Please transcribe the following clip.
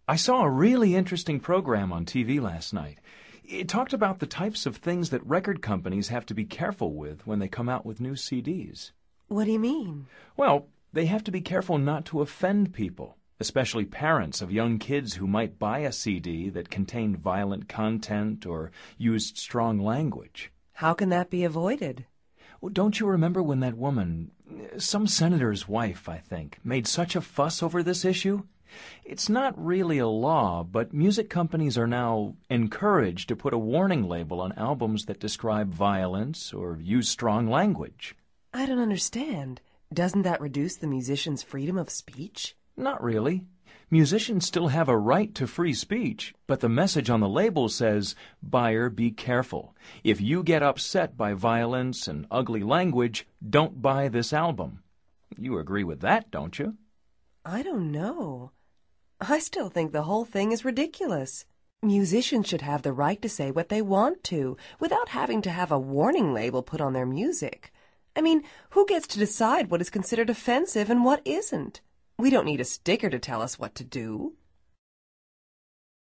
I saw a really interesting program on TV last night. It talked about the types of things that record companies have to be careful with when they come out with new CDs. What do you mean? Well, they have to be careful not to offend people, especially parents of young kids who might buy a CD that contained violent content or used strong language. How can that be avoided? Well, don't you remember when that woman, some senator's wife, I think, made such a fuss over this issue? It's not really a law, but music companies are now encouraged to put a warning label on albums that describe violence or use strong language. I don't understand. Doesn't that reduce the musician's freedom of speech? Not really. Musicians still have a right to free speech, but the message on the label says, "Buyer, be careful. If you get upset by violence and ugly language, don't buy this album." You agree with that, don't you? I don't know. I still think the whole thing is ridiculous. Musicians should have the right to say what they want to, without having to have a warning label put on their music. I mean, who gets to decide what is considered offensive and what isn't? We don't need a sticker to tell us what to do.